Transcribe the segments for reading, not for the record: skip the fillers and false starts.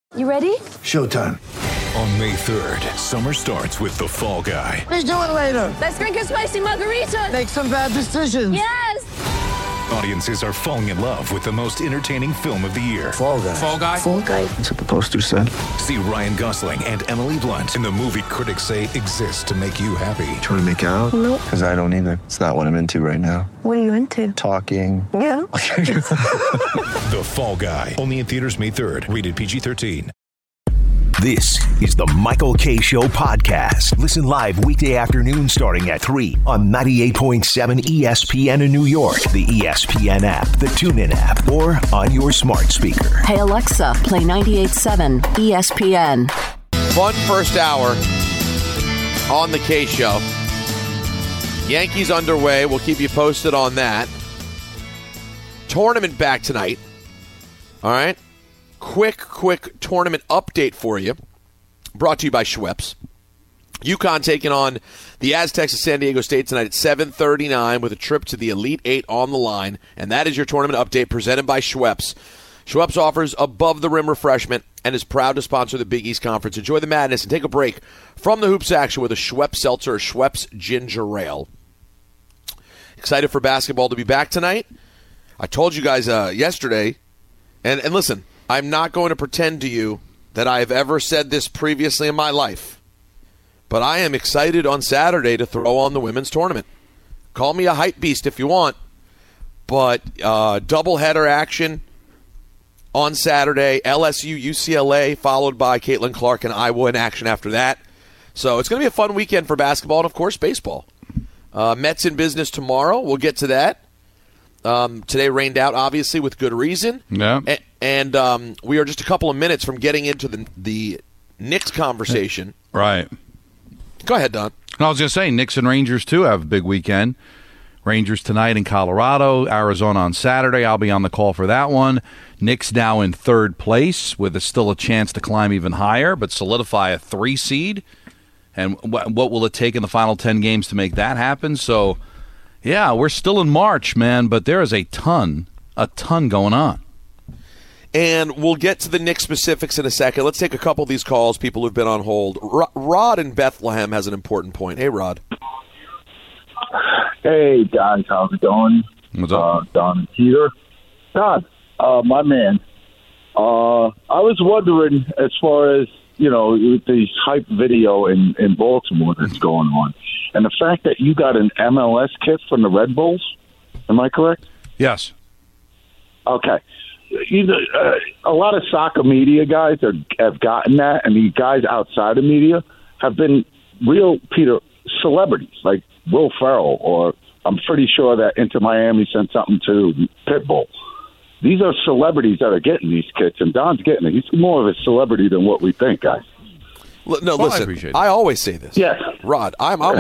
You ready? Showtime. On May 3rd, summer starts with The Fall Guy. Let's do it later. Let's drink a spicy margarita. Make some bad decisions. Yes! Audiences are falling in love with the most entertaining film of the year. Fall Guy. Fall Guy? Fall Guy. That's what the poster said. See Ryan Gosling and Emily Blunt in the movie critics say exists to make you happy. Trying to make it out? Nope. Because I don't either. It's not what I'm into right now. What are you into? Talking. Yeah. The Fall Guy. Only in theaters May 3rd. Rated PG-13. This is the Michael Kay Show podcast. Listen live weekday afternoon starting at 3 on 98.7 ESPN in New York, the ESPN app, the TuneIn app, or on your smart speaker. Hey Alexa, play 98.7 ESPN. Fun first hour on the Kay Show. Yankees underway. We'll keep you posted on that. Tournament back tonight. All right. Quick tournament update for you. Brought to you by Schweppes. UConn taking on the Aztecs of San Diego State tonight at 7:39 with a trip to the Elite Eight on the line. And that is your tournament update presented by Schweppes. Schweppes offers above-the-rim refreshment and is proud to sponsor the Big East Conference. Enjoy the madness and take a break from the hoops action with a Schweppes Seltzer or Schweppes Ginger Ale. Excited for basketball to be back tonight. I told you guys yesterday, and listen, I'm not going to pretend to you that I have ever said this previously in my life, but I am excited on Saturday to throw on the women's tournament. Call me a hype beast if you want, but doubleheader action on Saturday, LSU, UCLA, followed by Caitlin Clark and Iowa in action after that. So it's going to be a fun weekend for basketball and, of course, baseball. Mets in business tomorrow. We'll get to that. Today rained out, obviously, with good reason. Yeah. And we are just a couple of minutes from getting into the Knicks conversation. Right. Go ahead, Don. I was going to say, Knicks and Rangers, too, have a big weekend. Rangers tonight in Colorado, Arizona on Saturday. I'll be on the call for that one. Knicks now in third place with still a chance to climb even higher, but solidify a 3 seed. And what will it take in the final 10 games to make that happen? So, yeah, we're still in March, man, but there is a ton going on. And we'll get to the Knicks specifics in a second. Let's take a couple of these calls, people who've been on hold. Rod in Bethlehem has an important point. Hey, Rod. Hey, guys, how's it going? What's up? Don and Peter. Don, my man, I was wondering, as far as, the hype video in Baltimore that's going on, and the fact that you got an MLS kit from the Red Bulls, am I correct? Yes. Okay. A lot of soccer media guys have gotten that, and the guys outside of media have been real, Peter, celebrities, like Will Ferrell, or I'm pretty sure that Inter Miami sent something to Pitbull. These are celebrities that are getting these kits, and Don's getting it. He's more of a celebrity than what we think, guys. No, listen, I always say this. Yes. Rod,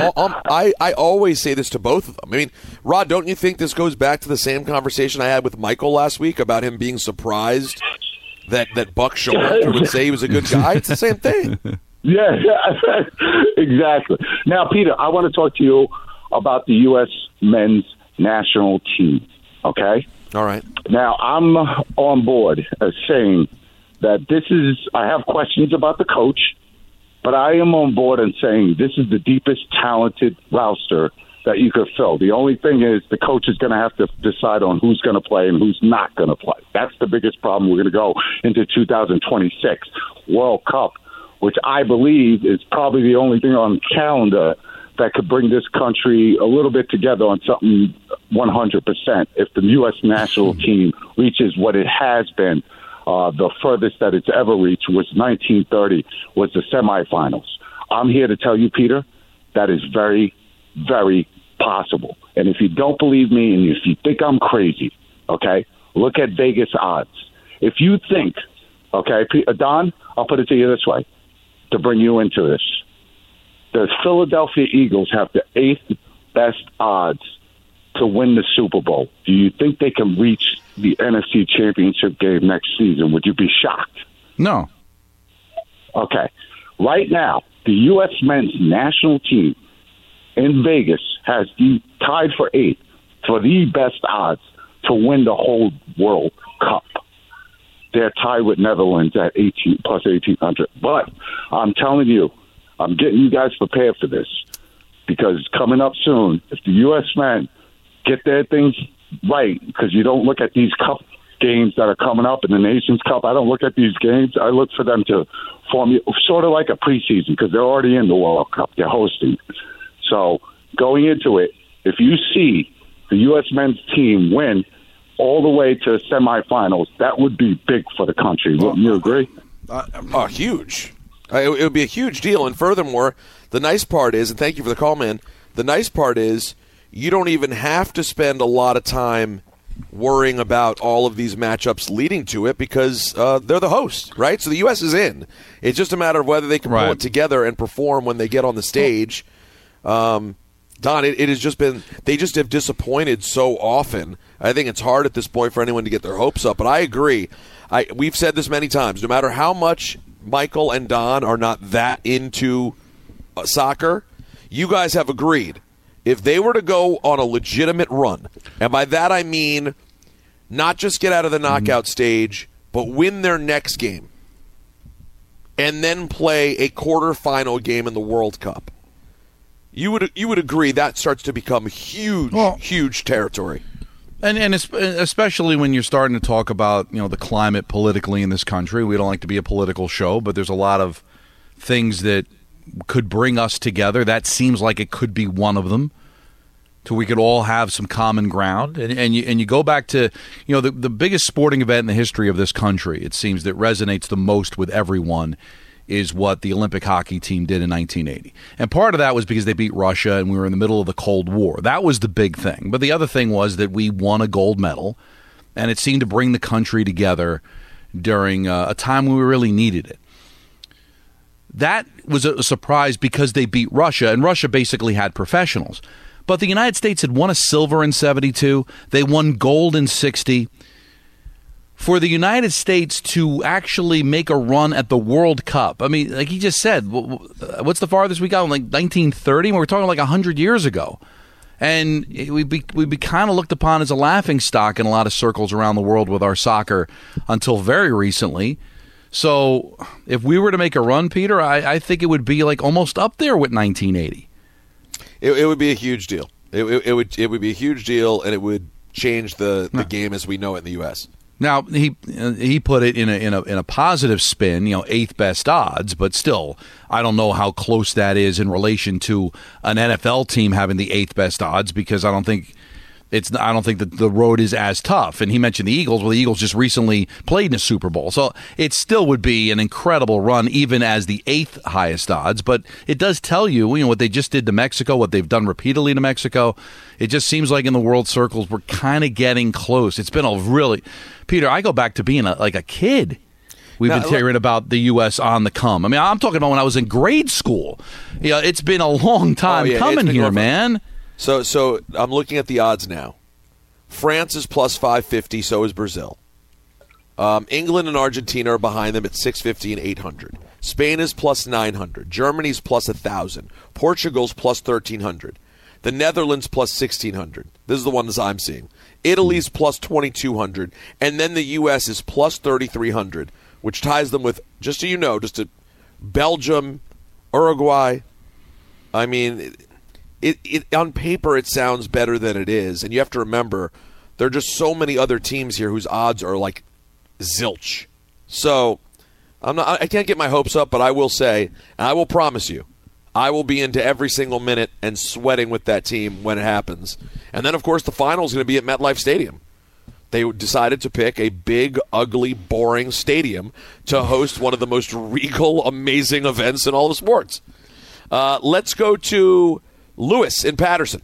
I always say this to both of them. I mean, Rod, don't you think this goes back to the same conversation I had with Michael last week about him being surprised that Buck Showalter would say he was a good guy? It's the same thing. Yeah, exactly. Now, Peter, I want to talk to you about the U.S. men's national team, okay? All right. Now, I'm on board as saying that I have questions about the coach, but I am on board and saying this is the deepest talented roster that you could fill. The only thing is the coach is going to have to decide on who's going to play and who's not going to play. That's the biggest problem. We're going to go into 2026 World Cup, which I believe is probably the only thing on the calendar that could bring this country a little bit together on something 100%. If the U.S. national team reaches what it has been, the furthest that it's ever reached was 1930, was the semifinals. I'm here to tell you, Peter, that is very, very possible. And if you don't believe me and if you think I'm crazy, okay, look at Vegas odds. If you think, okay, Don, I'll put it to you this way to bring you into this. The Philadelphia Eagles have the 8th best odds to win the Super Bowl. Do you think they can reach the NFC Championship game next season? Would you be shocked? No. Okay. Right now, the U.S. men's national team in Vegas has tied for 8th for the best odds to win the whole World Cup. they're tied with Netherlands at 18 plus 1,800. But I'm telling you, I'm getting you guys prepared for this, because coming up soon, if the U.S. men get their things right, because you don't look at these cup games that are coming up in the Nations Cup. I don't look at these games. I look for them to form sort of like a preseason, because they're already in the World Cup. They're hosting. So going into it, if you see the U.S. men's team win all the way to semifinals, that would be big for the country. Wouldn't you agree? Huge. It would be a huge deal. And furthermore, the nice part is, and thank you for the call, man, the nice part is you don't even have to spend a lot of time worrying about all of these matchups leading to it, because they're the host, right? So the U.S. is in. It's just a matter of whether they can pull it together and perform when they get on the stage. Don, it has just been – they just have disappointed so often. I think it's hard at this point for anyone to get their hopes up. But I agree. We've said this many times. No matter how much Michael and Don are not that into soccer, you guys have agreed. If they were to go on a legitimate run, and by that I mean not just get out of the knockout stage, but win their next game, and then play a quarterfinal game in the World Cup, you would agree that starts to become huge territory. And especially when you're starting to talk about the climate politically in this country. We don't like to be a political show, but there's a lot of things that could bring us together. That seems like it could be one of them, to we could all have some common ground. And you go back to the biggest sporting event in the history of this country, it seems, that resonates the most with everyone is what the Olympic hockey team did in 1980. And part of that was because they beat Russia and we were in the middle of the Cold War. That was the big thing. But the other thing was that we won a gold medal, and it seemed to bring the country together during a time when we really needed it. That was a surprise because they beat Russia, and Russia basically had professionals. But the United States had won a silver in 72. They won gold in 60. For the United States to actually make a run at the World Cup, I mean, like he just said, what's the farthest we got? Like 1930? We're talking like 100 years ago. And we'd be kind of looked upon as a laughingstock in a lot of circles around the world with our soccer until very recently. So if we were to make a run, Peter, I think it would be like almost up there with 1980. It would be a huge deal. It would be a huge deal, and it would change the game as we know it in the U.S. Now he put it in a positive spin, eighth best odds, but still, I don't know how close that is in relation to an NFL team having the eighth best odds, because I don't think that the road is as tough. And he mentioned the Eagles. Well, the Eagles just recently played in a Super Bowl. So it still would be an incredible run, even as the eighth highest odds. But it does tell you, what they just did to Mexico, what they've done repeatedly to Mexico. It just seems like in the world circles, we're kind of getting close. It's been Peter, I go back to being a kid. We've been hearing about the U.S. on the come. I mean, I'm talking about when I was in grade school. It's been a long time coming here, man. So I'm looking at the odds now. France is plus 550, so is Brazil. England and Argentina are behind them at 650 and 800. Spain is plus 900. Germany's plus 1,000. Portugal's plus 1,300. The Netherlands plus 1,600. This is the ones I'm seeing. Italy's plus 2,200. And then the U.S. is plus 3,300, which ties them with, just so you know, Belgium, Uruguay. I mean, it on paper it sounds better than it is, and you have to remember there are just so many other teams here whose odds are like zilch. So I can't get my hopes up, but I will say, and I will promise you, I will be into every single minute and sweating with that team when it happens. And then, of course, the final is going to be at MetLife Stadium. They decided to pick a big, ugly, boring stadium to host one of the most regal, amazing events in all of sports. Let's go to Lewis in Patterson.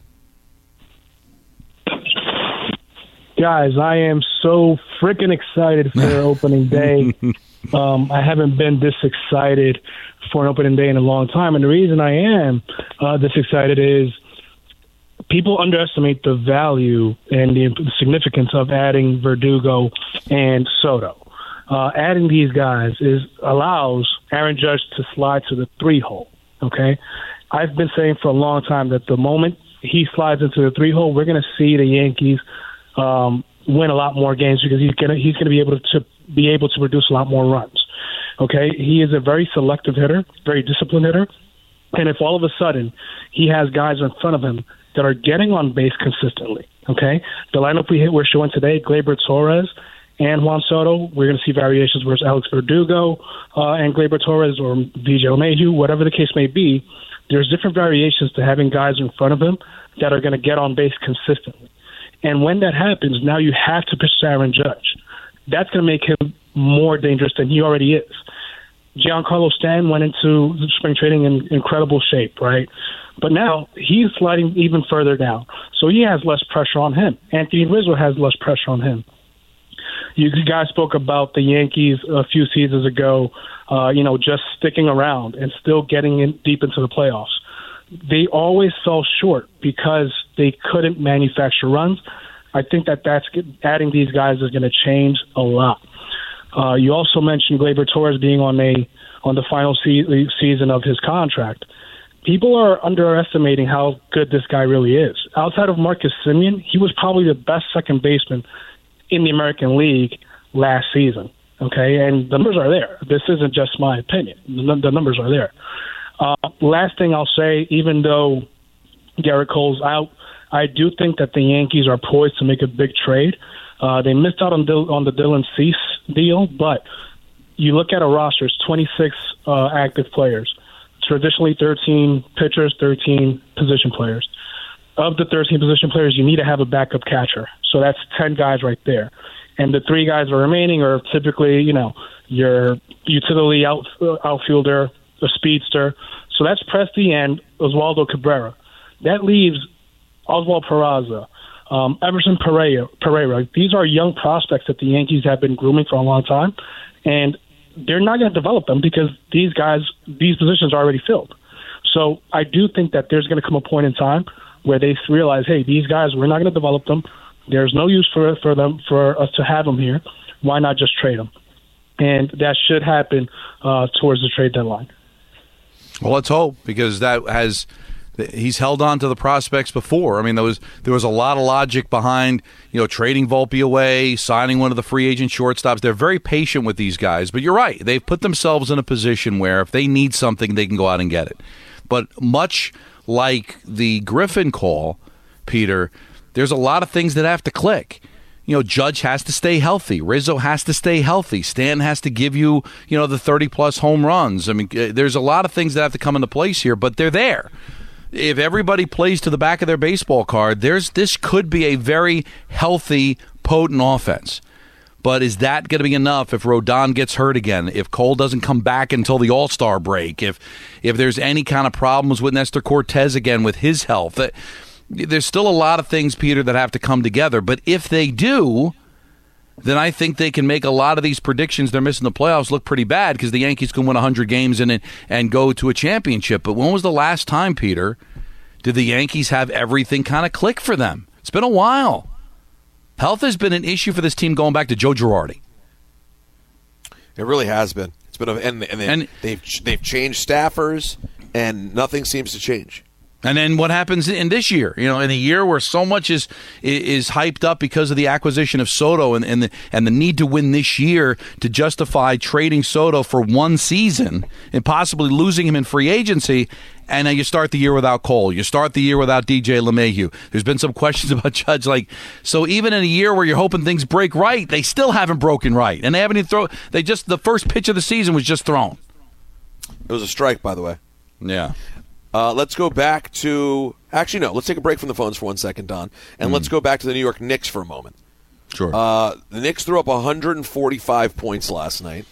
Guys, I am so freaking excited for opening day. I haven't been this excited for an opening day in a long time. And the reason I am this excited is people underestimate the value and the significance of adding Verdugo and Soto. Adding these guys allows Aaron Judge to slide to the 3-hole, okay? I've been saying for a long time that the moment he slides into the 3-hole, we're going to see the Yankees win a lot more games, because he's going to be able to be able to produce a lot more runs. Okay, he is a very selective hitter, very disciplined hitter, and if all of a sudden he has guys in front of him that are getting on base consistently, okay, the lineup we're showing today, Gleyber Torres and Juan Soto, we're going to see variations where it's Alex Verdugo and Gleyber Torres or DJ LeMahieu, whatever the case may be. There's different variations to having guys in front of him that are going to get on base consistently. And when that happens, now you have to pitch to Aaron Judge. That's going to make him more dangerous than he already is. Giancarlo Stanton went into spring training in incredible shape, right? But now he's sliding even further down. So he has less pressure on him. Anthony Rizzo has less pressure on him. You guys spoke about the Yankees a few seasons ago, just sticking around and still getting in deep into the playoffs. They always fell short because they couldn't manufacture runs. I think that's adding these guys is going to change a lot. You also mentioned Gleyber Torres being on the final season of his contract. People are underestimating how good this guy really is. Outside of Marcus Semien, he was probably the best second baseman in the American League last season. Okay, and the numbers are there. This isn't just my opinion. The numbers are there. Last thing I'll say, even though Garrett Cole's out, I do think that the Yankees are poised to make a big trade. They missed out on the Dylan Cease deal, but you look at a roster, it's 26 active players. Traditionally 13 pitchers, 13 position players. Of the 13 position players, you need to have a backup catcher. So that's 10 guys right there. And the 3 guys remaining are typically, your utility outfielder, a speedster. So that's Presti and Oswaldo Cabrera. That leaves Oswald Peraza, Everson Pereira. These are young prospects that the Yankees have been grooming for a long time, and they're not going to develop them because these positions are already filled. So I do think that there's going to come a point in time where they realize, hey, these guys, we're not going to develop them. There's no use for us to have them here. Why not just trade them? And that should happen towards the trade deadline. Well, let's hope, because he's held on to the prospects before. I mean, there was a lot of logic behind, trading Volpe away, signing one of the free agent shortstops. They're very patient with these guys, but you're right. They've put themselves in a position where if they need something, they can go out and get it. But much like the Griffin call, Peter, there's a lot of things that have to click. Judge has to stay healthy. Rizzo has to stay healthy. Stan has to give you, the 30-plus home runs. I mean, there's a lot of things that have to come into place here, but they're there. If everybody plays to the back of their baseball card, this could be a very healthy, potent offense. But is that going to be enough if Rodon gets hurt again, if Cole doesn't come back until the All-Star break, if there's any kind of problems with Nestor Cortez again with his health? There's still a lot of things, Peter, that have to come together. But if they do, then I think they can make a lot of these predictions they're missing the playoffs look pretty bad, because the Yankees can win 100 games and go to a championship. But when was the last time, Peter, did the Yankees have everything kind of click for them? It's been a while. Health has been an issue for this team going back to Joe Girardi. It really has been. It's been, and they've changed staffers, and nothing seems to change. And then what happens in this year? In a year where so much is hyped up because of the acquisition of Soto and the need to win this year to justify trading Soto for one season and possibly losing him in free agency. And now you start the year without Cole. You start the year without DJ LeMahieu. There's been some questions about Judge. So even in a year where you're hoping things break right, they still haven't broken right. And they haven't even the first pitch of the season was just thrown. It was a strike, by the way. Yeah. Let's go back to – actually, no. Let's take a break from the phones for 1 second, Don. And let's go back to the New York Knicks for a moment. Sure. The Knicks threw up 145 points last night.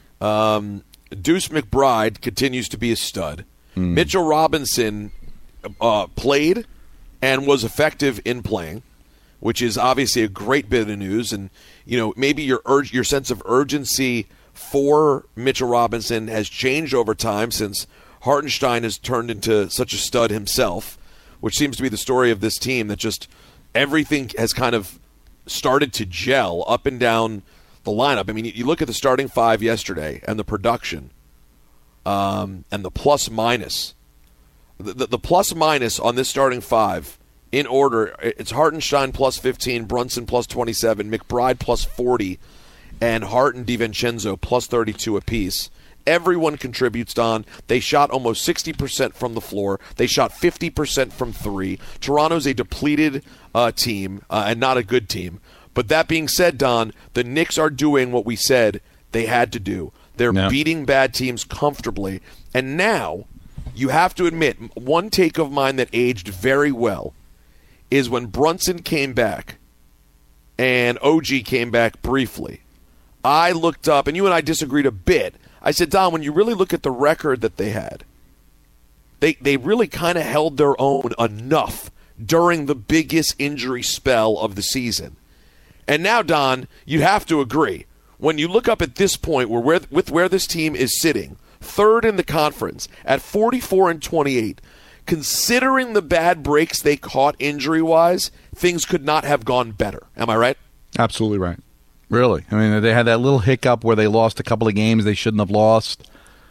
Deuce McBride continues to be a stud. Mitchell Robinson played and was effective in playing, which is obviously a great bit of news. And, maybe your sense of urgency for Mitchell Robinson has changed over time since Hartenstein has turned into such a stud himself, which seems to be the story of this team, that just everything has kind of started to gel up and down the lineup. I mean, you look at the starting 5 yesterday and the production and the plus-minus. The plus-minus on this starting 5, in order, it's Hartenstein plus 15, Brunson plus 27, McBride plus 40, and Hart and DiVincenzo plus 32 apiece. Everyone contributes, Don. They shot almost 60% from the floor. They shot 50% from three. Toronto's a depleted team and not a good team. But that being said, Don, the Knicks are doing what we said they had to do. They're beating bad teams comfortably. And now, you have to admit, one take of mine that aged very well is when Brunson came back and OG came back briefly. I looked up, and you and I disagreed a bit. I said, Don, when you really look at the record that they had, they really kind of held their own enough during the biggest injury spell of the season. And now, Don, you have to agree. When you look up at this point, where this team is sitting, third in the conference at 44-28, considering the bad breaks they caught injury-wise, things could not have gone better. Am I right? Absolutely right. Really. I mean, they had that little hiccup where they lost a couple of games they shouldn't have lost.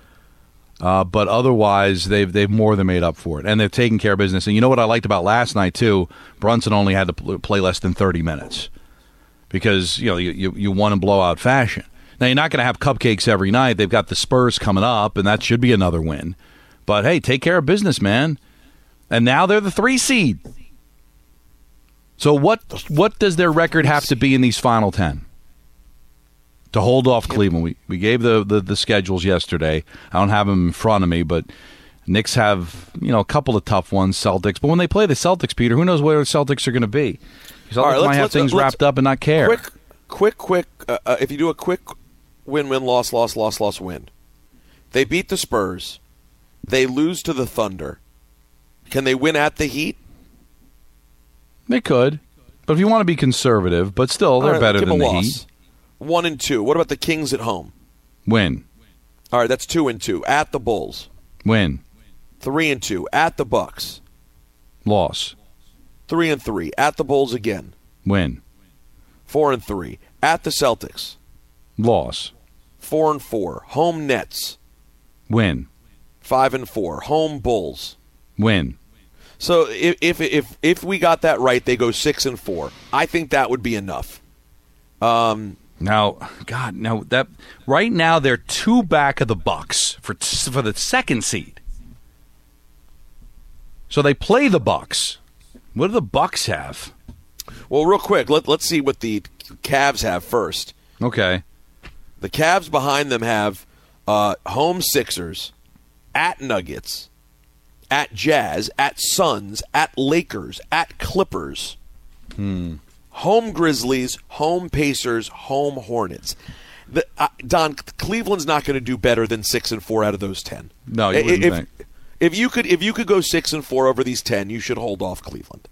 But otherwise, they've more than made up for it. And they've taken care of business. And you know what I liked about last night, too? Brunson only had to play less than 30 minutes because, you won in blowout fashion. Now, you're not going to have cupcakes every night. They've got the Spurs coming up, and that should be another win. But, hey, take care of business, man. And now they're the 3 seed. So what does their record have to be in these final 10? To hold off Cleveland. We gave the schedules yesterday. I don't have them in front of me, but Knicks have a couple of tough ones, Celtics. But when they play the Celtics, Peter, who knows where the Celtics are going to be? Celtics might have things wrapped up and not care. Quick. If you do a quick win, loss, win. They beat the Spurs. They lose to the Thunder. Can they win at the Heat? They could. But if you want to be conservative, but still, they're better than the Heat. 1 and 2. What about the Kings at home? Win. All right, that's 2 and 2. At the Bulls. Win. 3 and 2. At the Bucks. Loss. 3 and 3. At the Bulls again. Win. 4 and 3. At the Celtics. Loss. 4 and 4. Home Nets. Win. 5 and 4. Home Bulls. Win. So if we got that right, they go 6 and 4. I think that would be enough. Now that right now they're 2 back of the Bucks for the 2nd seed. So they play the Bucks. What do the Bucks have? Well, real quick, let's see what the Cavs have first. Okay. The Cavs behind them have home Sixers, at Nuggets, at Jazz, at Suns, at Lakers, at Clippers. Home Grizzlies, home Pacers, home Hornets. Don, Cleveland's not going to do better than 6 and 4 out of those 10. No, you wouldn't think. If you could go 6 and 4 over these 10, you should hold off Cleveland.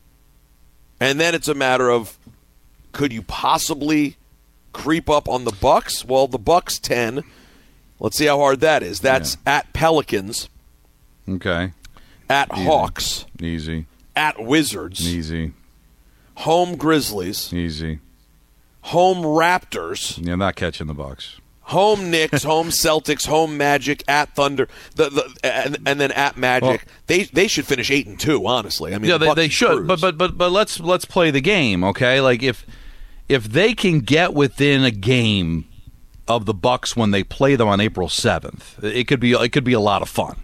And then it's a matter of, could you possibly creep up on the Bucks? Well, the Bucks 10. Let's see how hard that is. That's at Pelicans. Okay. At Hawks. Easy. At Wizards. Easy. Home Grizzlies. Easy. Home Raptors. You're not catching the Bucks. Home Knicks, home Celtics, home Magic, at Thunder, and then at Magic. Well, they should finish 8 and 2. Honestly, I mean, yeah, they should. But let's play the game, okay? Like if they can get within a game of the Bucks when they play them on April 7th, it could be a lot of fun,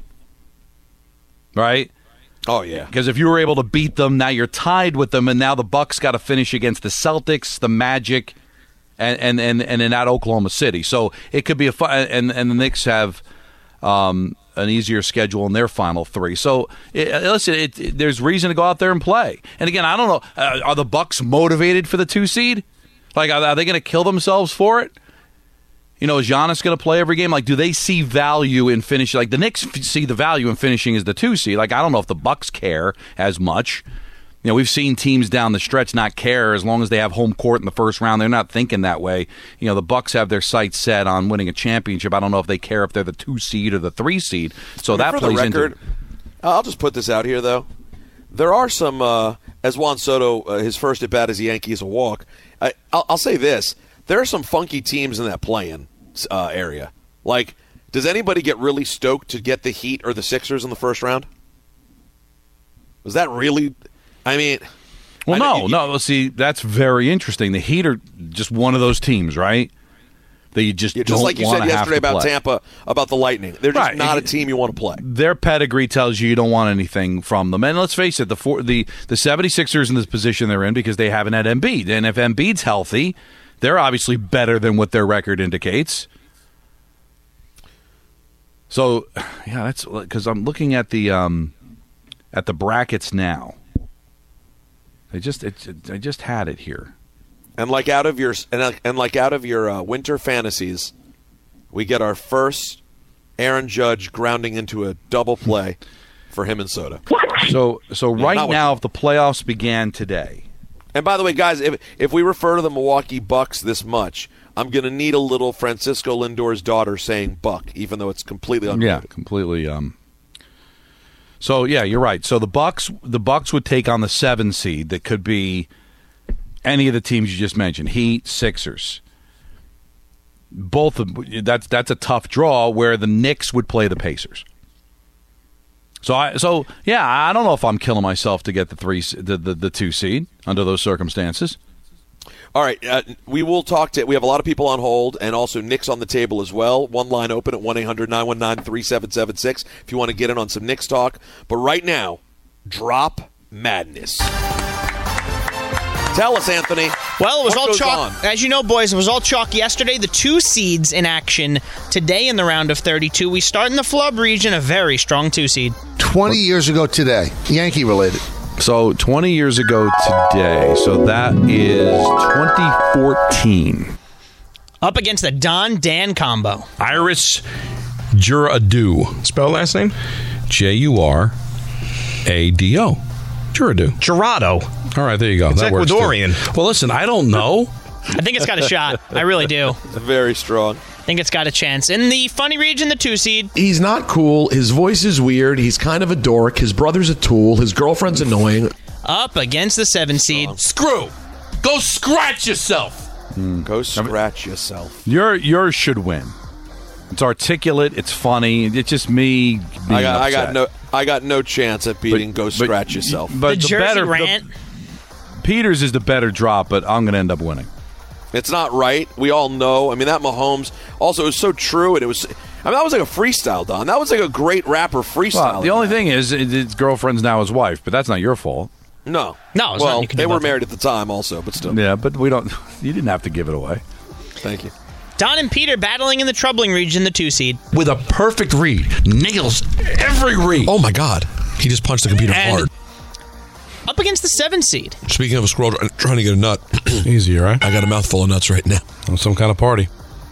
right? Oh yeah, because if you were able to beat them, now you're tied with them, and now the Bucks got to finish against the Celtics, the Magic. And in at Oklahoma City, so it could be a fun. And the Knicks have an easier schedule in their final 3. So there's reason to go out there and play. And again, I don't know, are the Bucks motivated for the 2 seed? Like, are they going to kill themselves for it? Is Giannis going to play every game? Like, do they see value in finishing? Like the Knicks see the value in finishing as the 2 seed. Like, I don't know if the Bucks care as much. We've seen teams down the stretch not care as long as they have home court in the first round. They're not thinking that way. The Bucks have their sights set on winning a championship. I don't know if they care if they're the 2 seed or the 3 seed. So that plays into. I'll just put this out here, though. There are some, as Juan Soto, his first at bat as a Yankee is a walk. I'll say this: there are some funky teams in that play-in area. Like, does anybody get really stoked to get the Heat or the Sixers in the first round? Was that really? I mean, well, no. See, that's very interesting. The Heat are just one of those teams, right? that you just Just don't like you want said to have yesterday to about play. Tampa, about the Lightning. They're just Right. not a team you want to play. Their pedigree tells you don't want anything from them. And let's face it, the 76ers in this position they're in because they haven't had Embiid. And if Embiid's healthy, they're obviously better than what their record indicates. So, yeah, that's because I'm looking at the brackets now. I just had it here. And like out of your winter fantasies, we get our first Aaron Judge grounding into a double play for him and Soda. So right not now, if the playoffs began today. And by the way, guys, if we refer to the Milwaukee Bucks this much, I'm going to need a little Francisco Lindor's daughter saying Buck, even though it's completely unrelated. Yeah, completely. So yeah, you're right. So the Bucks would take on the 7 seed that could be any of the teams you just mentioned, Heat, Sixers. Both of that's a tough draw where the Knicks would play the Pacers. So I don't know if I'm killing myself to get the 2 seed under those circumstances. All right, we will talk to. We have a lot of people on hold, and also Knicks on the table as well. One line open at 1-800-919-3776 if you want to get in on some Knicks talk. But right now, drop madness. Tell us, Anthony. Well, it was all chalk. On? As you know, boys, it was all chalk yesterday. The 2 seeds in action today in the round of 32. We start in the Flub region, a very strong 2 seed. 20 years ago today, Yankee related. So 20 years ago today. So that is 2014. Up against the Don-Dan combo. Iris Jurado. Spell last name? Jurado. Jurado. All right, there you go. It's that Ecuadorian. Works too. Well, listen, I don't know. I think it's got a shot. I really do. It's very strong. I think it's got a chance. In the funny region, the 2 seed. He's not cool. His voice is weird. He's kind of a dork. His brother's a tool. His girlfriend's annoying. Up against the 7 seed. Screw. Go scratch yourself. Go scratch yourself. Yours should win. It's articulate. It's funny. It's just me being upset. I got no chance at beating Go Scratch Yourself. But the Jersey rant. Peters is the better drop, but I'm going to end up winning. It's not right. We all know. I mean, that Mahomes also, it was so true, and that was like a freestyle, Don. That was like a great rapper freestyle. Well, the only thing is, his girlfriend's now his wife, but that's not your fault. No. No, it's well, not. They were married at the time also, but still. Yeah, but you didn't have to give it away. Thank you. Don and Peter battling in the troubling region, the 2 seed. With a perfect read. Nails every read. Oh, my God. He just punched the computer hard. Up against the 7 seed. Speaking of a squirrel trying to get a nut. Easy, right? I got a mouthful of nuts right now. On some kind of party.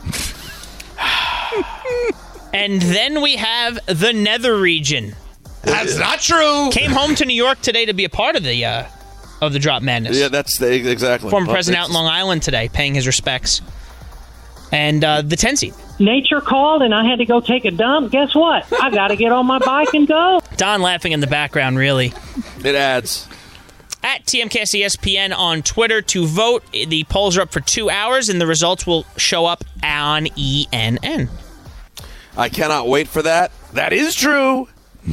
And then we have the Nether region. That's not true. Came home to New York today to be a part of the Drop Madness. Yeah, that's exactly. Former president out in Long Island today, paying his respects. And the 10 seed. Nature called and I had to go take a dump. Guess what? I got to get on my bike and go. Don laughing in the background, really. It adds. At TMCast ESPN on Twitter to vote. The polls are up for 2 hours, and the results will show up on ENN. I cannot wait for that. That is true.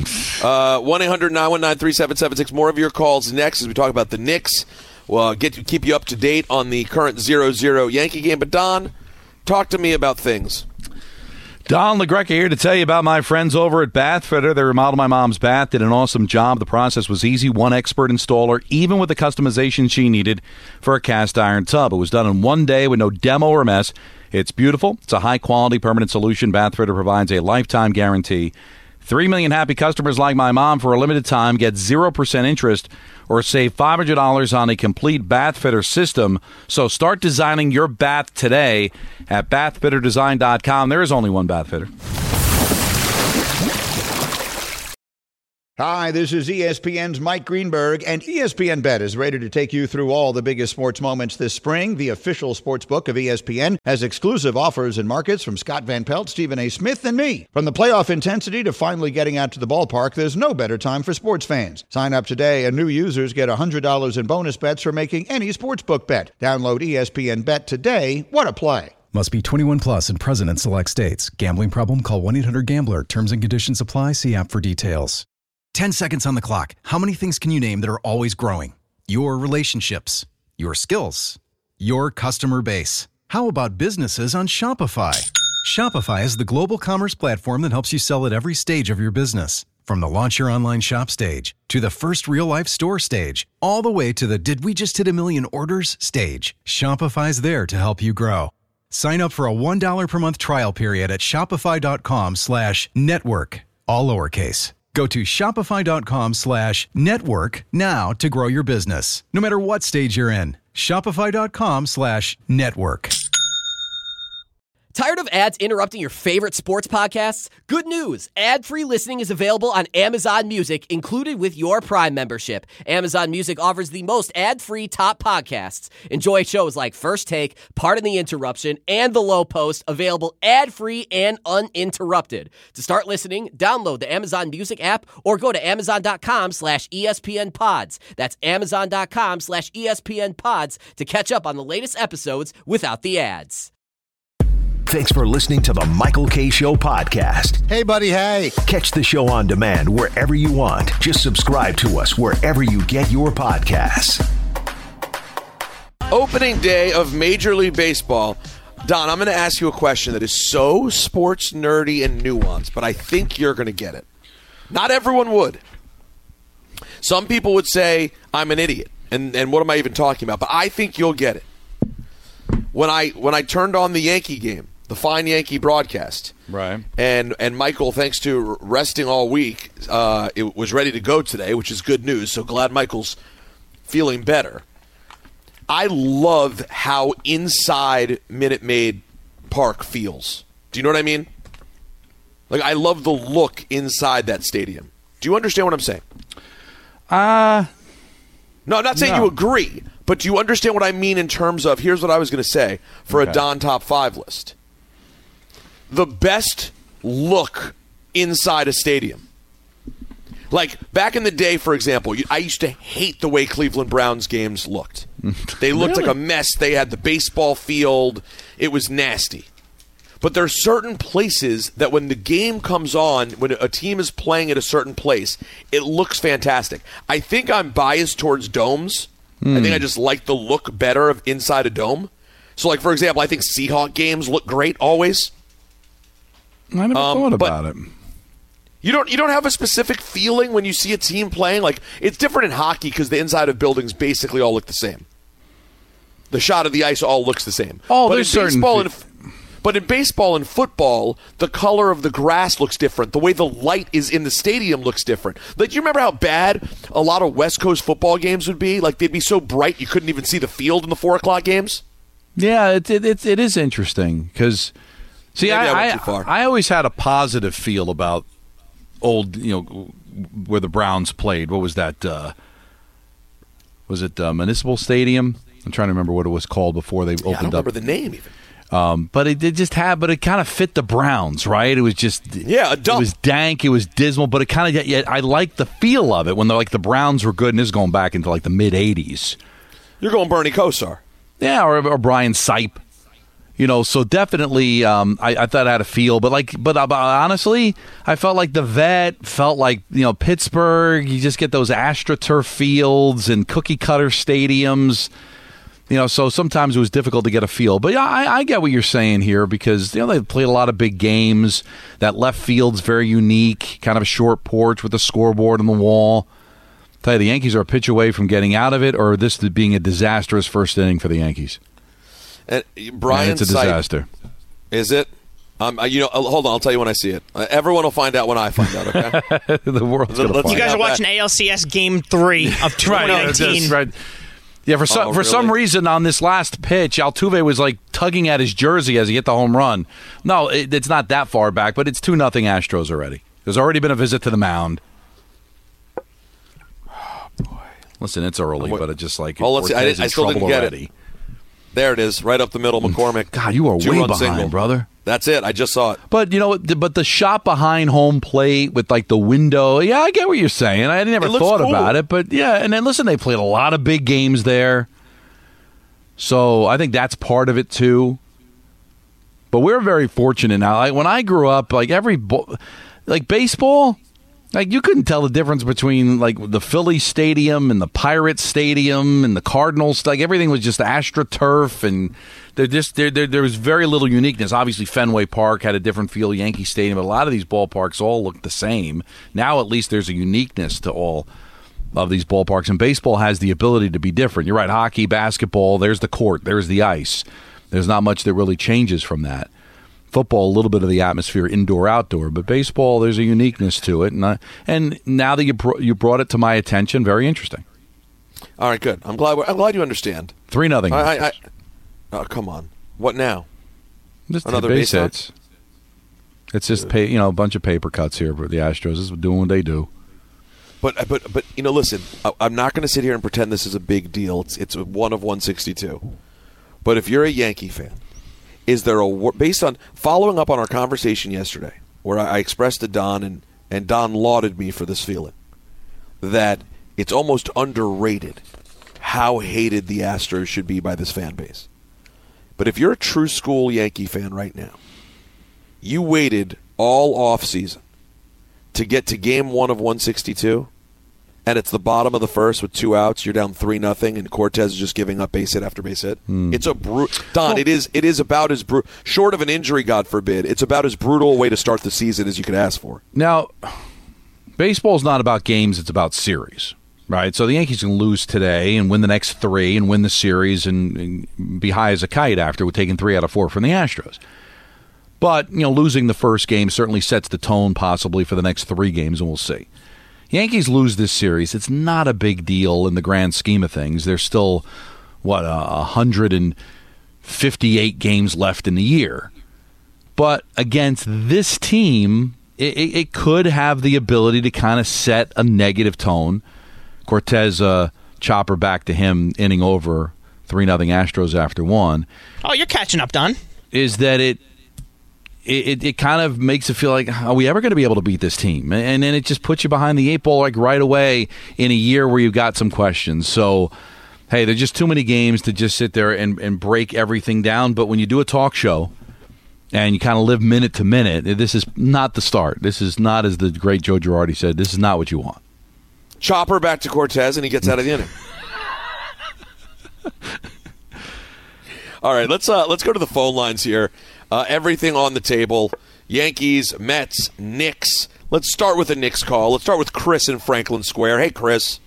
1-800-919-3776. More of your calls next as we talk about the Knicks. We'll keep you up to date on the current 0-0 Yankee game. But, Don, talk to me about things. Don LaGreca here to tell you about my friends over at Bath Fitter. They remodeled my mom's bath, did an awesome job. The process was easy, one expert installer, even with the customization she needed for a cast iron tub. It was done in one day with no demo or mess. It's beautiful. It's a high-quality permanent solution. Bath Fitter provides a lifetime guarantee. 3 million happy customers like my mom for a limited time get 0% interest or save $500 on a complete bath fitter system. So start designing your bath today at bathfitterdesign.com. There is only one bath fitter. Hi, this is ESPN's Mike Greenberg, and ESPN Bet is ready to take you through all the biggest sports moments this spring. The official sports book of ESPN has exclusive offers and markets from Scott Van Pelt, Stephen A. Smith, and me. From the playoff intensity to finally getting out to the ballpark, there's no better time for sports fans. Sign up today, and new users get $100 in bonus bets for making any sportsbook bet. Download ESPN Bet today. What a play. Must be 21 plus and present in select states. Gambling problem? Call 1-800-GAMBLER. Terms and conditions apply. See app for details. 10 seconds on the clock. How many things can you name that are always growing? Your relationships, your skills, your customer base. How about businesses on Shopify? Shopify is the global commerce platform that helps you sell at every stage of your business. From the launch your online shop stage, to the first real-life store stage, all the way to the did we just hit a million orders stage, Shopify's there to help you grow. Sign up for a $1 per month trial period at shopify.com/network, all lowercase. Go to shopify.com/network now to grow your business, no matter what stage you're in. Shopify.com/network. Tired of ads interrupting your favorite sports podcasts? Good news! Ad-free listening is available on Amazon Music, included with your Prime membership. Amazon Music offers the most ad-free top podcasts. Enjoy shows like First Take, Pardon the Interruption, and The Low Post, available ad-free and uninterrupted. To start listening, download the Amazon Music app or go to amazon.com/ESPN Pods. That's amazon.com/ESPN Pods to catch up on the latest episodes without the ads. Thanks for listening to the Michael K. Show podcast. Hey, buddy, hey. Catch the show on demand wherever you want. Just subscribe to us wherever you get your podcasts. Opening day of Major League Baseball. Don, I'm going to ask you a question that is so sports nerdy and nuanced, but I think you're going to get it. Not everyone would. Some people would say, I'm an idiot, and what am I even talking about? But I think you'll get it. When I turned on the Yankee game, the fine Yankee broadcast, right? And Michael, thanks to resting all week, it was ready to go today, which is good news. So glad Michael's feeling better. I love how inside Minute Maid Park feels. Do you know what I mean? Like, I love the look inside that stadium. Do you understand what I'm saying? No, I'm not saying you agree, but do you understand what I mean in terms of, here's what I was going to say for a Don Top 5 list. The best look inside a stadium. Like, back in the day, for example, I used to hate the way Cleveland Browns games looked. They looked like a mess. They had the baseball field. It was nasty. But there are certain places that when the game comes on, when a team is playing at a certain place, it looks fantastic. I think I'm biased towards domes. I think I just like the look better of inside a dome. So, like, for example, I think Seahawk games look great always. I never thought about it. You don't have a specific feeling when you see a team playing? Like, it's different in hockey because the inside of buildings basically all look the same. The shot of the ice all looks the same. Oh, there's certain... But in baseball and football, the color of the grass looks different. The way the light is in the stadium looks different. Like, do you remember how bad a lot of West Coast football games would be? Like, they'd be so bright you couldn't even see the field in the 4 o'clock games? Yeah, it is interesting because, see, I always had a positive feel about old, where the Browns played. What was that? Was it Municipal Stadium? I'm trying to remember what it was called before they opened up. I don't remember the name even. But it kind of fit the Browns, right? It was just it was dank, it was dismal, but it kind of I liked the feel of it when the Browns were good, and this is going back into like the mid '80s. You're going Bernie Kosar, yeah, or Brian Sipe, So definitely, I thought I had a feel, but honestly, I felt like the Vet, felt like Pittsburgh. You just get those AstroTurf fields and cookie cutter stadiums. So sometimes it was difficult to get a feel. But yeah, I get what you're saying here because, they played a lot of big games. That left field's very unique, kind of a short porch with a scoreboard on the wall. I'll tell you, the Yankees are a pitch away from getting out of it or this being a disastrous first inning for the Yankees. And Brian, it's a disaster. Is it? Hold on, I'll tell you when I see it. Everyone will find out when I find out, okay? The world's going to find out. You guys are watching ALCS Game 3 of 2019. Right. Yeah, for some reason on this last pitch, Altuve was like tugging at his jersey as he hit the home run. No, it's not that far back, but it's 2-0 Astros already. There's already been a visit to the mound. Oh, boy. Listen, it's early, but it's just like let's see. I still didn't get already. It. There it is, right up the middle, McCormick. God, you are way behind, single. brother. That's it. I just saw it. But but the shot behind home plate with like the window, yeah, I get what you're saying. I never thought about it, but yeah. And then listen, they played a lot of big games there, so I think that's part of it too. But we're very fortunate now. Like when I grew up, like baseball, Like, you couldn't tell the difference between, like, the Phillies stadium and the Pirates stadium and the Cardinals. Like, everything was just AstroTurf, and there was very little uniqueness. Obviously, Fenway Park had a different feel, Yankee Stadium, but a lot of these ballparks all look the same. Now, at least, there's a uniqueness to all of these ballparks, and baseball has the ability to be different. You're right, hockey, basketball, there's the court, there's the ice. There's not much that really changes from that. Football, a little bit of the atmosphere, indoor, outdoor, but baseball, there's a uniqueness to it, and now that you brought it to my attention, very interesting. All right, good. I'm glad you understand. 3-0. Oh, come on. What now? Just another base hits. It's just a bunch of paper cuts here for the Astros. This is doing what they do. But listen. I'm not going to sit here and pretend this is a big deal. It's 1 of 162. But if you're a Yankee fan, is there based on following up on our conversation yesterday, where I expressed to Don and Don lauded me for this feeling, that it's almost underrated how hated the Astros should be by this fan base. But if you're a true school Yankee fan right now, you waited all offseason to get to game 1 of 162, and it's the bottom of the first with 2 outs. You're down 3-0, and Cortez is just giving up base hit after base hit. It's a Don. It is about as short of an injury, God forbid. It's about as brutal a way to start the season as you could ask for. Now, baseball's not about games; it's about series, right? So the Yankees can lose today and win the next 3 and win the series and be high as a kite after we're taking 3 out of 4 from the Astros. But losing the first game certainly sets the tone possibly for the next 3 games, and we'll see. Yankees lose this series. It's not a big deal in the grand scheme of things. There's still, 158 games left in the year. But against this team, it could have the ability to kind of set a negative tone. Cortez, chopper back to him, inning over, 3-0 Astros after 1. Oh, you're catching up, Don. Is that it kind of makes it feel like, are we ever going to be able to beat this team? And then it just puts you behind the 8 ball like right away in a year where you've got some questions. So, hey, there's just too many games to just sit there and break everything down. But when you do a talk show and you kind of live minute to minute, this is not the start. This is not, as the great Joe Girardi said, this is not what you want. Chopper back to Cortez, and he gets out of the inning. All right, let's go to the phone lines here. Everything on the table. Yankees, Mets, Knicks. Let's start with the Knicks call. Let's start with Chris in Franklin Square. Hey, Chris.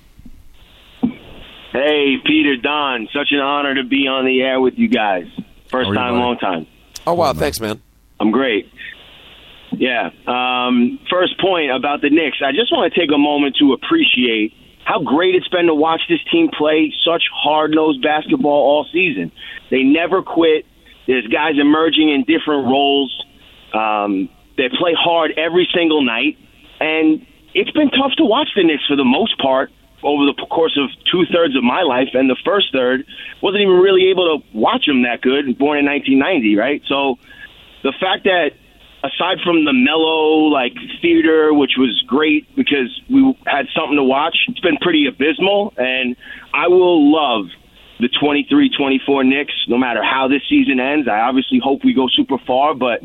Hey, Peter, Don. Such an honor to be on the air with you guys. First time, long time. Oh, wow. Thanks, man. I'm great. Yeah. First point about the Knicks. I just want to take a moment to appreciate how great it's been to watch this team play such hard-nosed basketball all season. They never quit. There's guys emerging in different roles. They play hard every single night. And it's been tough to watch the Knicks for the most part over the course of 2/3 of my life. And the first third wasn't even really able to watch them that good, born in 1990, right? So the fact that aside from the mellow, theater, which was great because we had something to watch, it's been pretty abysmal. And I will love the 23-24 Knicks, no matter how this season ends. I obviously hope we go super far, but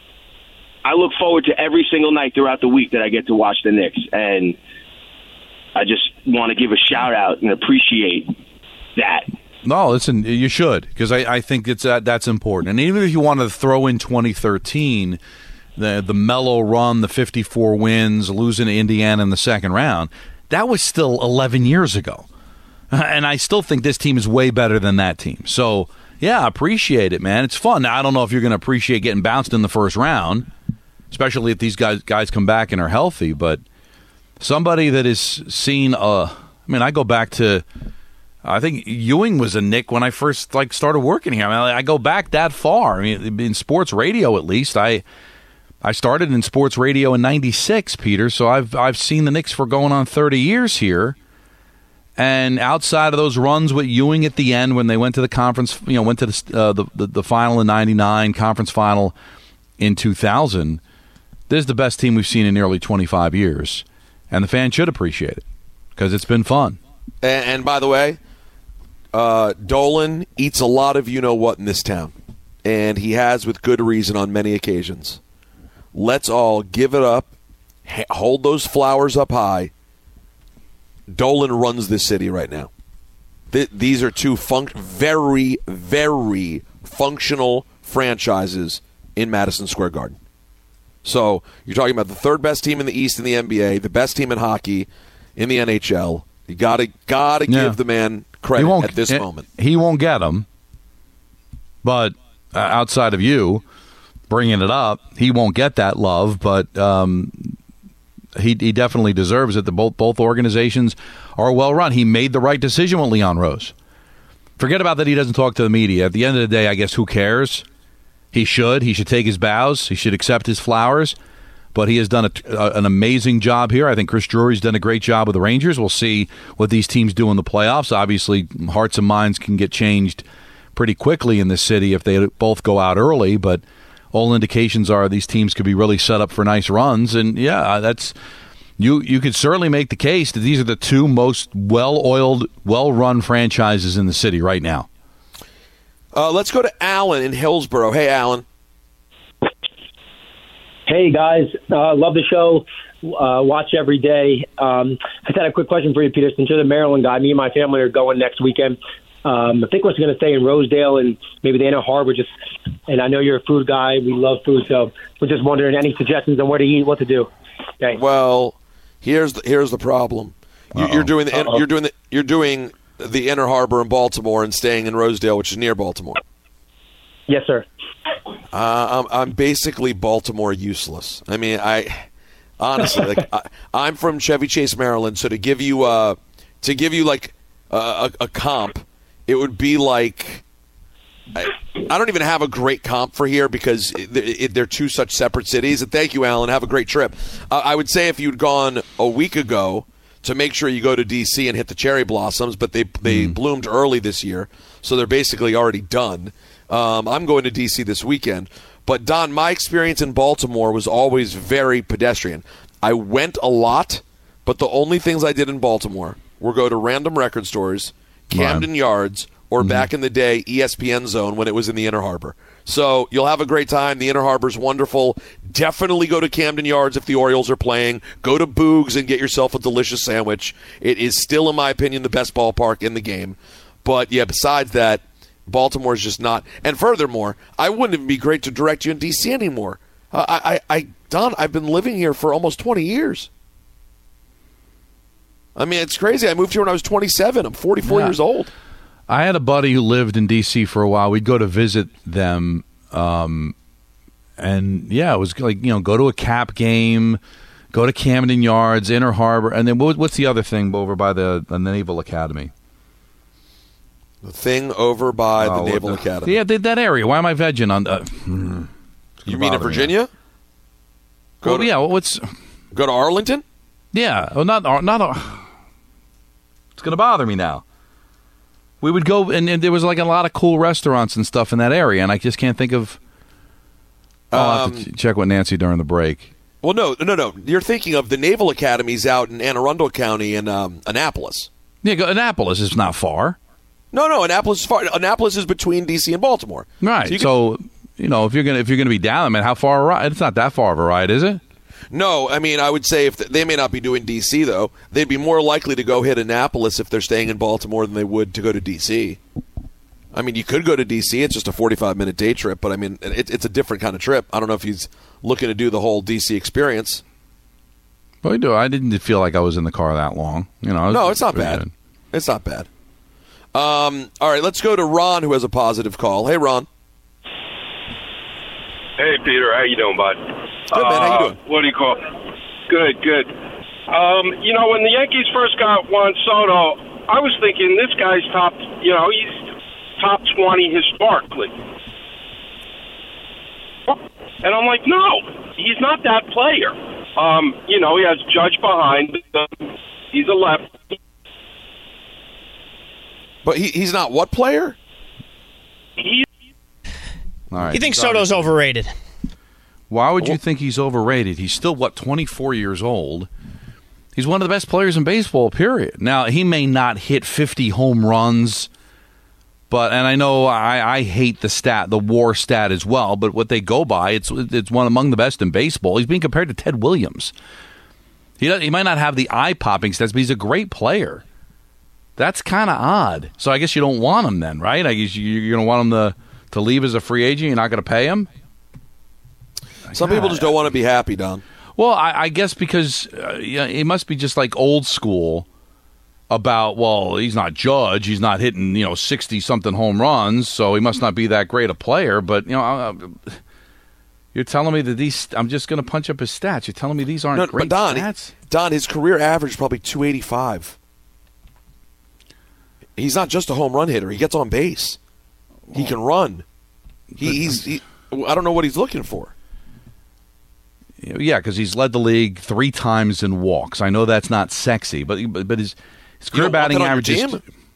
I look forward to every single night throughout the week that I get to watch the Knicks. And I just want to give a shout-out and appreciate that. No, listen, you should, because I think that's important. And even if you want to throw in 2013, the mellow run, the 54 wins, losing to Indiana in the second round, that was still 11 years ago. And I still think this team is way better than that team. So, yeah, appreciate it, man. It's fun. Now, I don't know if you're going to appreciate getting bounced in the first round, especially if these guys come back and are healthy. But somebody that has seen, I go back to, I think Ewing was a Knick when I first started working here. I go back that far. In sports radio, at least. I started in sports radio in '96, Peter. So I've seen the Knicks for going on 30 years here. And outside of those runs with Ewing at the end when they went to the conference, went to the final in '99, conference final in 2000, this is the best team we've seen in nearly 25 years. And the fans should appreciate it because it's been fun. And by the way, Dolan eats a lot of you-know-what in this town. And he has with good reason on many occasions. Let's all give it up, hold those flowers up high. Dolan runs this city right now. These are two very, very functional franchises in Madison Square Garden. So you're talking about the third best team in the East in the NBA, the best team in hockey in the NHL. You gotta give the man credit at this moment. He won't get them, but outside of you bringing it up, he won't get that love. But he definitely deserves it. Both organizations are well run. He made the right decision with Leon Rose. Forget about that he doesn't talk to the media. At the end of the day, I guess who cares? He should. He should take his bows. He should accept his flowers. But he has done an amazing job here. I think Chris Drury's done a great job with the Rangers. We'll see what these teams do in the playoffs. Obviously, hearts and minds can get changed pretty quickly in this city if they both go out early. But all indications are these teams could be really set up for nice runs. And, yeah, that's you could certainly make the case that these are the two most well-oiled, well-run franchises in the city right now. Let's go to Alan in Hillsborough. Hey, Alan. Hey, guys. Love the show. Watch every day. I just had a quick question for you, Peter. Since you're the Maryland guy, me and my family are going next weekend. I think we're going to stay in Rosedale and maybe the Inner Harbor. And I know you're a food guy. We love food, so we're just wondering any suggestions on where to eat, what to do. Okay. Well, here's the problem. You're doing the Inner Harbor in Baltimore and staying in Rosedale, which is near Baltimore. Yes, sir. I'm basically Baltimore useless. I mean, honestly, I'm from Chevy Chase, Maryland. So to give you like a comp, it would be like I don't even have a great comp for here because they're two such separate cities. And thank you, Alan. Have a great trip. I would say if you'd gone a week ago, to make sure you go to D.C. and hit the cherry blossoms, but they bloomed early this year, so they're basically already done. I'm going to D.C. this weekend. But, Don, my experience in Baltimore was always very pedestrian. I went a lot, but the only things I did in Baltimore were go to random record stores, Camden Yards, or back in the day, ESPN Zone when it was in the Inner Harbor. So you'll have a great time. The Inner Harbor's wonderful. Definitely go to Camden Yards if the Orioles are playing. Go to Boog's and get yourself a delicious sandwich. It is still, in my opinion, the best ballpark in the game. But, yeah, besides that, Baltimore's just not. And furthermore, I wouldn't even be great to direct you in D.C. anymore. Don, I've been living here for almost 20 years. I mean, it's crazy. I moved here when I was 27. I'm 44 years old. I had a buddy who lived in D.C. for a while. We'd go to visit them, and, yeah, it was like, go to a Cap game, go to Camden Yards, Inner Harbor, and then what's the other thing over by the Naval Academy? The thing over by the Naval Academy. Yeah, that area. Why am I vegging on? You mean in Virginia? Go to Arlington? Yeah. Well, not. It's going to bother me now. We would go, and there was like a lot of cool restaurants and stuff in that area, and I just can't think of. I'll have to check with Nancy during the break. Well, no. You're thinking of the Naval Academies out in Anne Arundel County in Annapolis. Yeah, Annapolis is not far. No, Annapolis is far. Annapolis is between D.C. and Baltimore. Right. So if you're gonna be down, I mean, how far a ride? It's not that far of a ride, is it? No, I mean, I would say if they may not be doing D.C., though. They'd be more likely to go hit Annapolis if they're staying in Baltimore than they would to go to D.C. I mean, you could go to D.C. It's just a 45-minute day trip, but, I mean, it's a different kind of trip. I don't know if he's looking to do the whole D.C. experience. Well, we do. I didn't feel like I was in the car that long. No, it's not bad. Good. It's not bad. All right, let's go to Ron, who has a positive call. Hey, Ron. Hey, Peter. How you doing, bud? Good, man. How you doing? What do you call? Good. When the Yankees first got Juan Soto, I was thinking this guy's he's top 20 historically. And I'm like, no, he's not that player. He has Judge behind him. He's a lefty. But he's not what player? All right. You think Soto's overrated? Why would you think he's overrated? He's still, 24 years old. He's one of the best players in baseball, period. Now, he may not hit 50 home runs, and I know I hate the WAR stat as well, but what they go by, it's one among the best in baseball. He's being compared to Ted Williams. He might not have the eye-popping stats, but he's a great player. That's kind of odd. So I guess you don't want him then, right? I guess you're going to want him to leave as a free agent. You're not going to pay him? Some people just don't want to be happy, Don. Well, I guess because it must be just like old school about, well, he's not Judge. He's not hitting, 60-something home runs, so he must not be that great a player. But, you're telling me that I'm just going to punch up his stats. You're telling me these aren't great stats? Don, his career average is probably 285. He's not just a home run hitter. He gets on base. He can run. I don't know what he's looking for. Yeah, because he's led the league 3 times in walks. I know that's not sexy, but his career batting average is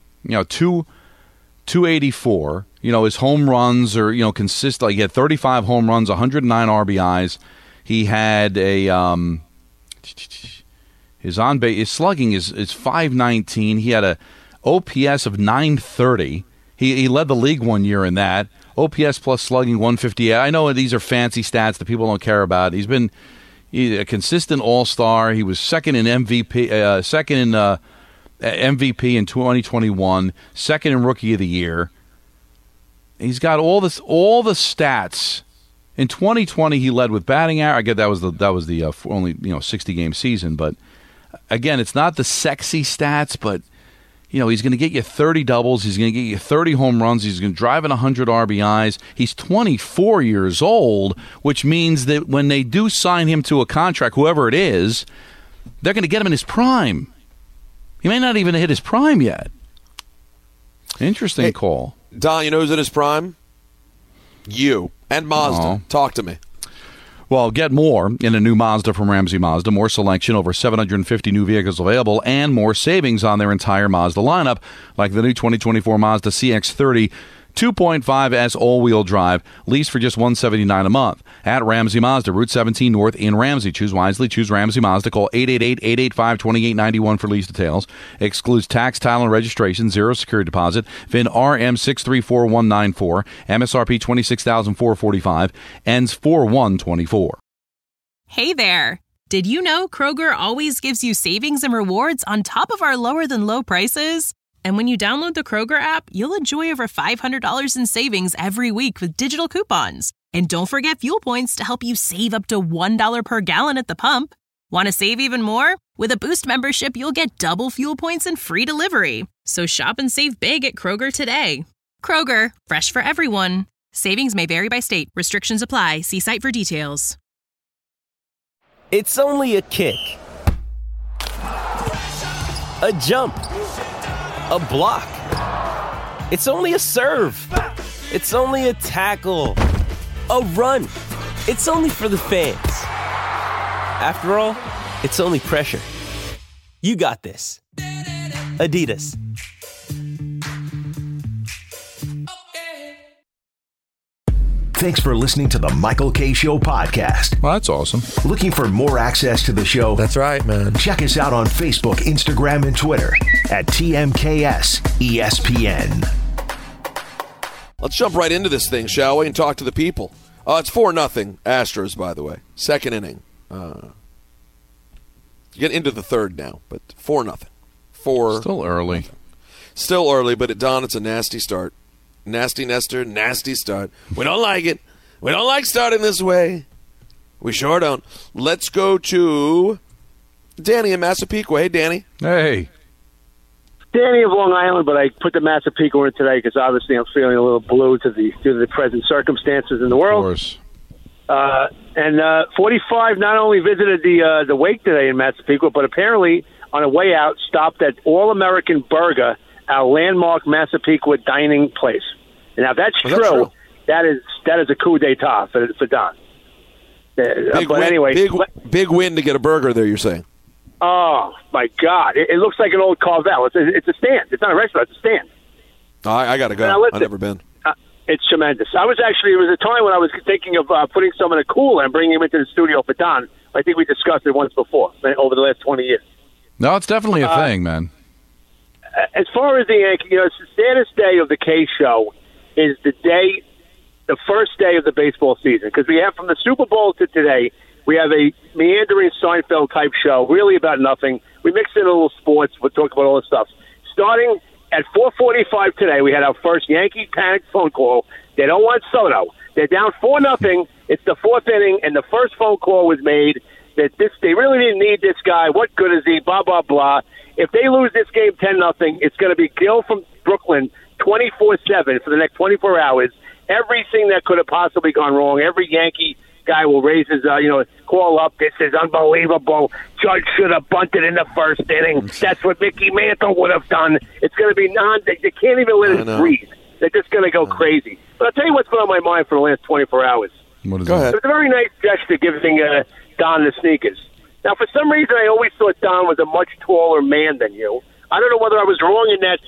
284. His home runs are consistent. Like he had 35 home runs, 109 RBIs. He had his on base, his slugging is 519. He had a OPS of 930. He led the league one year in that. OPS plus slugging 158. I know these are fancy stats that people don't care about. He's been a consistent all-star. He was second in MVP, MVP in 2021, second in Rookie of the Year. He's got all the stats. In 2020, he led with batting average. I get that was the only 60-game season, but again, it's not the sexy stats, but he's going to get you 30 doubles. He's going to get you 30 home runs. He's going to drive in 100 RBIs. He's 24 years old, which means that when they do sign him to a contract, whoever it is, they're going to get him in his prime. He may not even hit his prime yet. Interesting call. Don, you know who's in his prime? You and Mazda. Oh. Talk to me. Well, get more in a new Mazda from Ramsey Mazda. More selection, over 750 new vehicles available, and more savings on their entire Mazda lineup, like the new 2024 Mazda CX-30 2.5S all-wheel drive, leased for just $179 a month. At Ramsey Mazda, Route 17 North in Ramsey. Choose wisely. Choose Ramsey Mazda. Call 888-885-2891 for lease details. Excludes tax, title, and registration. Zero security deposit. VIN RM634194. MSRP $26,445. Ends 4/1/24. Hey there. Did you know Kroger always gives you savings and rewards on top of our lower-than-low prices? And when you download the Kroger app, you'll enjoy over $500 in savings every week with digital coupons. And don't forget fuel points to help you save up to $1 per gallon at the pump. Want to save even more? With a Boost membership, you'll get double fuel points and free delivery. So shop and save big at Kroger today. Kroger, fresh for everyone. Savings may vary by state. Restrictions apply. See site for details. It's only a kick. A jump. A block. It's only a serve. It's only a tackle. A run. It's only for the fans. After all, it's only pressure. You got this. Adidas. Thanks for listening to the Michael K. Show podcast. Well, that's awesome. Looking for more access to the show? That's right, man. Check us out on Facebook, Instagram, and Twitter at TMKS ESPN. Let's jump right into this thing, shall we, and talk to the people. It's 4-0 Astros, by the way. Second inning. Get into the third now, but 4-0. Still early. Still early, but Don, it's a nasty start. Nasty Nestor, nasty start. We don't like it. We don't like starting this way. We sure don't. Let's go to Danny in Massapequa. Hey, Danny. Hey. Danny of Long Island, but I put the Massapequa in today because obviously I'm feeling a little blue due to the present circumstances in the world. Of course. And 45 not only visited the wake today in Massapequa, but apparently on a way out stopped at All American Burger, our landmark Massapequa dining place. And now, if that's true, that is a coup d'etat for Don. Big win to get a burger there, you're saying? Oh, my God. It looks like an old Carvel. It's a stand. It's not a restaurant. It's a stand. I got to go. I've never been. It's tremendous. It was a time when I was thinking of putting some in a cooler and bringing him into the studio for Don. I think we discussed it once before, over the last 20 years. No, it's definitely a thing, man. As far as the Yankees, it's the saddest day of the K Show is the first day of the baseball season, because we have from the Super Bowl to today, We have a meandering Seinfeld-type show, really about nothing. We mix in a little sports. We'll talk about all this stuff. Starting at 4:45 today, we had our first Yankee panic phone call. They don't want Soto. They're down 4-0. It's the fourth inning, and the first phone call was made that they really didn't need this guy. What good is he? Blah, blah, blah. If they lose this game 10-0, it's going to be Gil from Brooklyn 24/7 for the next 24 hours. Everything that could have possibly gone wrong, every Yankee guy will raise his, call up. This is unbelievable. Judge should have bunted in the first inning. That's what Mickey Mantle would have done. It's going to be they can't even let it breathe. They're just going to go crazy. But I'll tell you what's been on my mind for the last 24 hours. What is Go ahead. It was a very nice gesture giving Don the sneakers. Now, for some reason, I always thought Don was a much taller man than you. I don't know whether I was wrong in that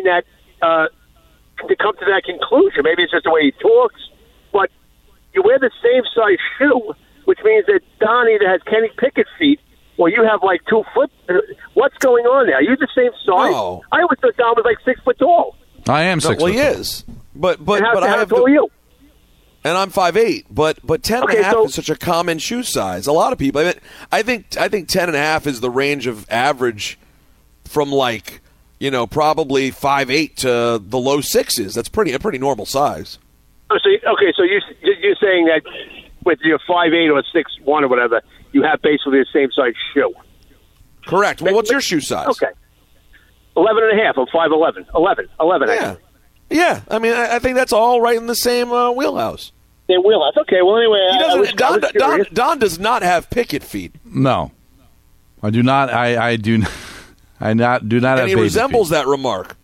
to come to that conclusion. Maybe it's just the way he talks. But you wear the same size shoe, which means that Don either has Kenny Pickett feet or you have like 2 foot. What's going on there? Are you the same size? No. I always thought Don was like 6 foot tall. I am 6 Well, foot he tall. is. But how tall are you? And I'm 5'8", but 10.5 is such a common shoe size. A lot of people. I think 10.5 is the range of average from probably 5'8" to the low 6s. That's a pretty normal size. Oh, so you're saying that with your 5'8" or 6'1" or whatever, you have basically the same size shoe. Correct. Well, what's your shoe size? Okay. 11.5. I'm 5'11". 11. Yeah. Yeah. I mean, I think that's all right in the same wheelhouse. Same wheelhouse. Okay. Well, anyway, Don does not have Pickett feet. No, I do not. I do. I do not have. And he resembles that remark.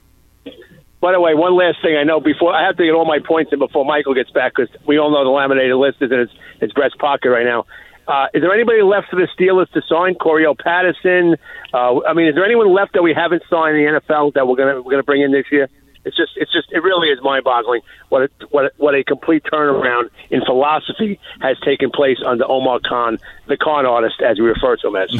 By the way, one last thing I know before I have to get all my points in before Michael gets back because we all know the laminated list is in his breast pocket right now. Is there anybody left for the Steelers to sign? Coriel Patterson. Is there anyone left that we haven't signed in the NFL that we're gonna bring in this year? It really is mind-boggling what a complete turnaround in philosophy has taken place under Omar Khan, the con artist, as we refer to him as.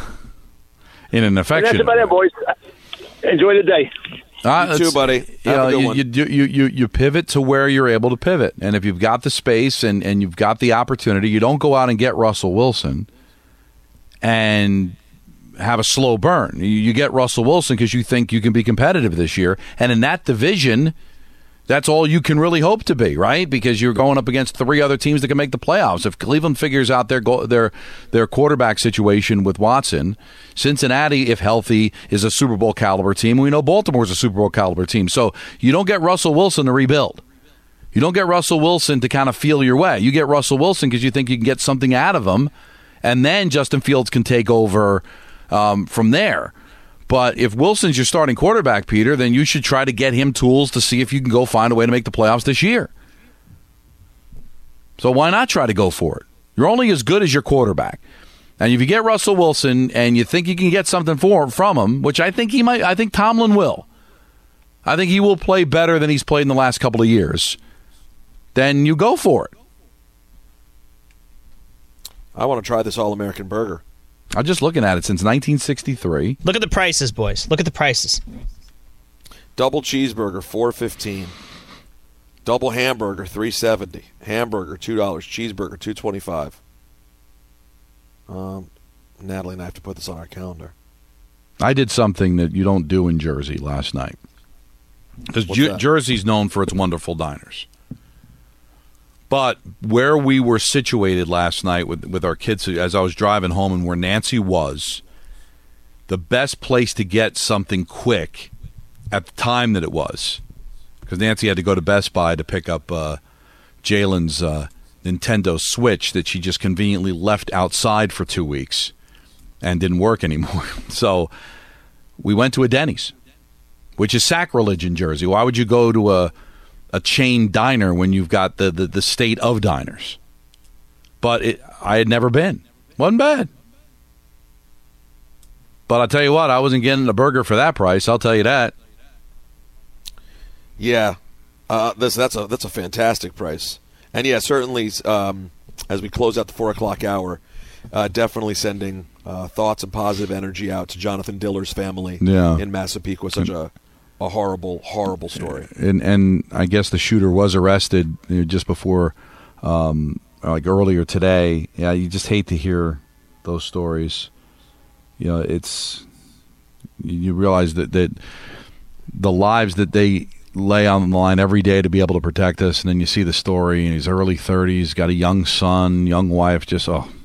In an affectionate. And that's about it, boys. Enjoy the day. You too, buddy. You pivot to where you're able to pivot, and if you've got the space and you've got the opportunity, you don't go out and get Russell Wilson and have a slow burn. You get Russell Wilson because you think you can be competitive this year, and in that division, that's all you can really hope to be, right? Because you're going up against 3 other teams that can make the playoffs. If Cleveland figures out their quarterback situation with Watson, Cincinnati, if healthy, is a Super Bowl caliber team. We know Baltimore's a Super Bowl caliber team. So you don't get Russell Wilson to rebuild. You don't get Russell Wilson to kind of feel your way. You get Russell Wilson because you think you can get something out of him, and then Justin Fields can take over from there. But if Wilson's your starting quarterback, Peter, then you should try to get him tools to see if you can go find a way to make the playoffs this year. So why not try to go for it? You're only as good as your quarterback. And if you get Russell Wilson and you think you can get something from him, which I think he might, I think Tomlin will. I think he will play better than he's played in the last couple of years. Then you go for it. I want to try this All-American burger. I'm just looking at it since 1963. Look at the prices, boys. Look at the prices. Double cheeseburger, $4.15. Double hamburger, $3.70. Hamburger, $2. Cheeseburger, $2.25. Natalie and I have to put this on our calendar. I did something that you don't do in Jersey last night. Because Jersey's known for its wonderful diners. But where we were situated last night with our kids, as I was driving home and where Nancy was, the best place to get something quick at the time that it was, because Nancy had to go to Best Buy to pick up Jalen's Nintendo Switch that she just conveniently left outside for 2 weeks and didn't work anymore. So we went to a Denny's, which is sacrilege in Jersey. Why would you go to a chain diner when you've got the state of diners? But I had never been. Wasn't bad. But I'll tell you what, I wasn't getting a burger for that price. I'll tell you that. Yeah, that's a fantastic price. And yeah, certainly as we close out the 4 o'clock hour, definitely sending thoughts and positive energy out to Jonathan Diller's family in Massapequa. Such a horrible, horrible story. And I guess the shooter was arrested just before like earlier today, yeah, you just hate to hear those stories. It's you realize that the lives that they lay on the line every day to be able to protect us, and then you see the story in his early 30s, got a young son, young wife, just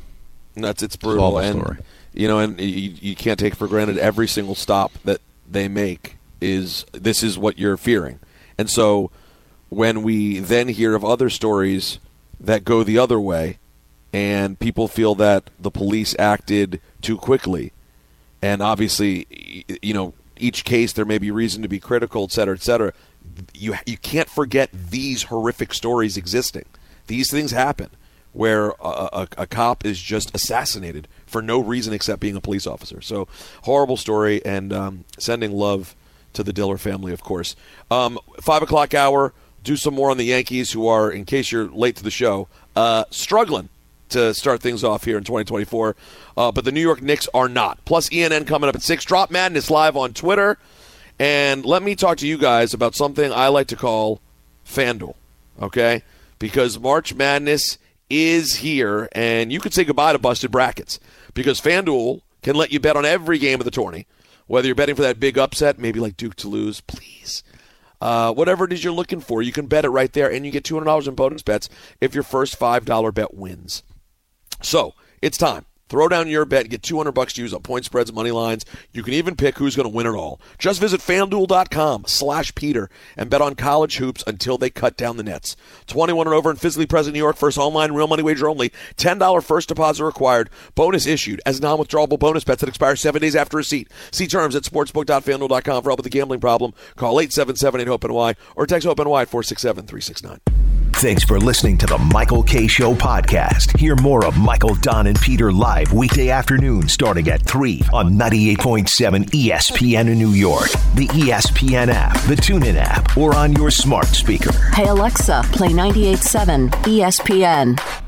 it's brutal. And and you can't take for granted every single stop that they make is what you're fearing. And so when we then hear of other stories that go the other way, and people feel that the police acted too quickly, and obviously, each case there may be reason to be critical, et cetera, you can't forget these horrific stories existing. These things happen where a cop is just assassinated for no reason except being a police officer. So, horrible story, and sending love to the Diller family, of course. 5 o'clock hour, do some more on the Yankees, who are, in case you're late to the show, struggling to start things off here in 2024. But the New York Knicks are not. Plus ENN coming up at 6. Drop Madness live on Twitter. And let me talk to you guys about something I like to call FanDuel, okay? Because March Madness is here, and you can say goodbye to busted brackets, because FanDuel can let you bet on every game of the tourney, whether you're betting for that big upset, maybe like Duke to lose, please. Whatever it is you're looking for, you can bet it right there, and you get $200 in bonus bets if your first $5 bet wins. So, it's time. Throw down your bet and get $200 to use on point spreads, money lines. You can even pick who's going to win it all. Just visit FanDuel.com/Peter and bet on college hoops until they cut down the nets. 21 and over and physically present New York. First online real money wager only. $10 first deposit required. Bonus issued as non-withdrawable bonus bets that expire 7 days after receipt. See terms at sportsbook.fanduel.com for help with the gambling problem. Call 877-8-HOPE-NY or text HOPE-NY at 467-369. Thanks for listening to the Michael K. Show podcast. Hear more of Michael, Don, and Peter live weekday afternoon starting at 3 on 98.7 ESPN in New York, the ESPN app, the TuneIn app, or on your smart speaker. Hey, Alexa, play 98.7 ESPN.